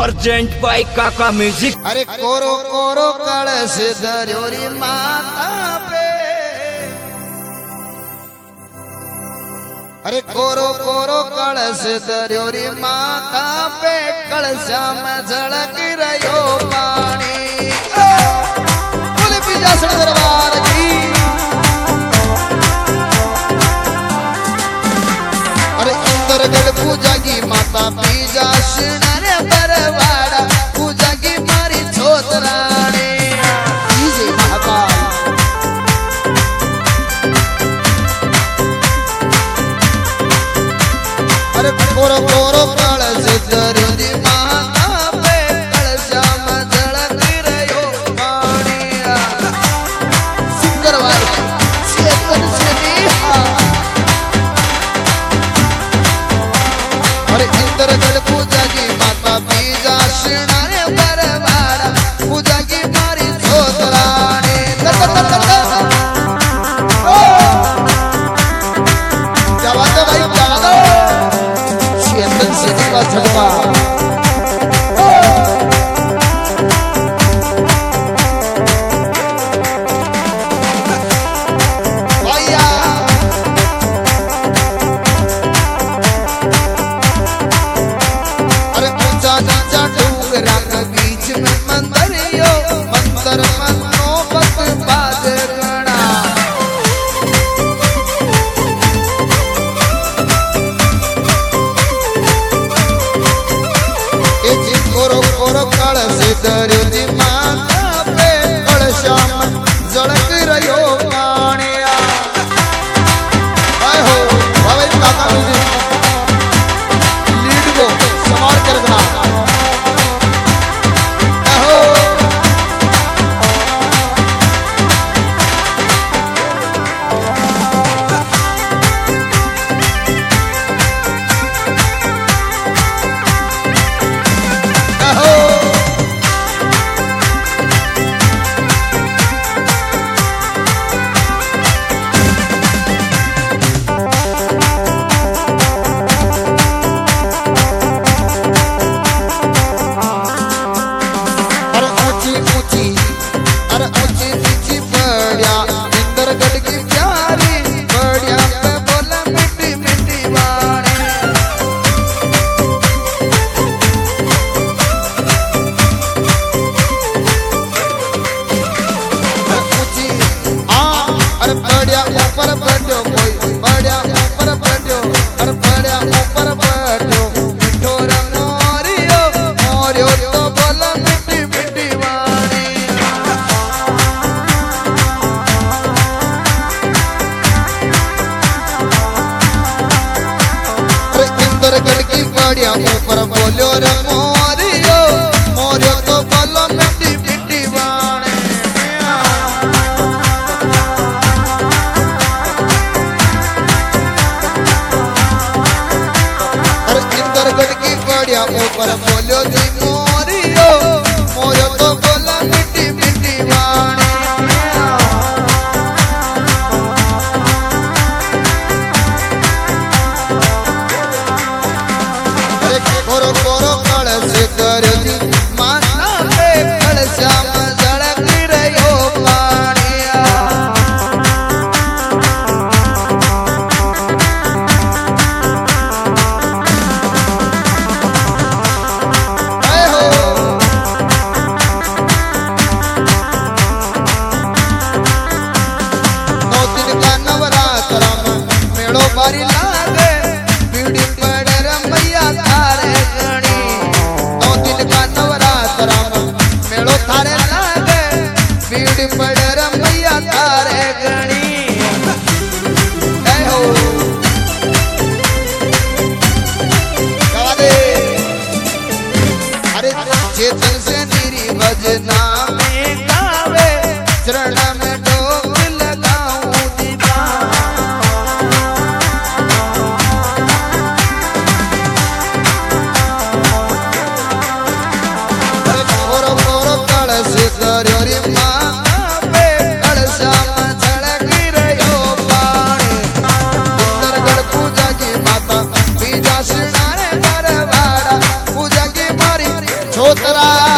Present by काका music. अरे कोरो कोरो कलश धर्योरी माता पे, अरे कोरो कोरो कलश धर्योरी माता पे, कलशा में झलक रहो पानी। बोले बीजासण दरबार की। अरे अंदर गढ़ पूजा की माता बीजासण बरवाड़ा, पूजा की मारी छोतराने महाकाल। अरे कोरो कोरो कलश धर्योरी माता पे, कलशा में झलक रहो पानी। सिंगरवार चेतन से बिहार। अरे इंद्र गढ़ पूजा की माता बीजासण बरवाड़ा, पूजा की मारी छोतराने। क्या बात है भाई, क्या बात है। चेतन से निकला झटका। धर्योरी माता पे, कलशा में झलक रहो पानी। हो भाई काका म्यूजिक लीड को संभाल कर रखना। ऊपर बोलो रे मोरियो, मोरियो तो बोलो मिट्टी मिट्टी वाणी। अरे इंदर गढ़ की बढ़िया ऊपर बोलो जी मोरियो, मोरियो तो बोलो मिट्टी मिट्टी वाणी। कोरो कोरो कलश धर्योरी माता पे, कलशा में झलक रहो पानी। हो धोतरा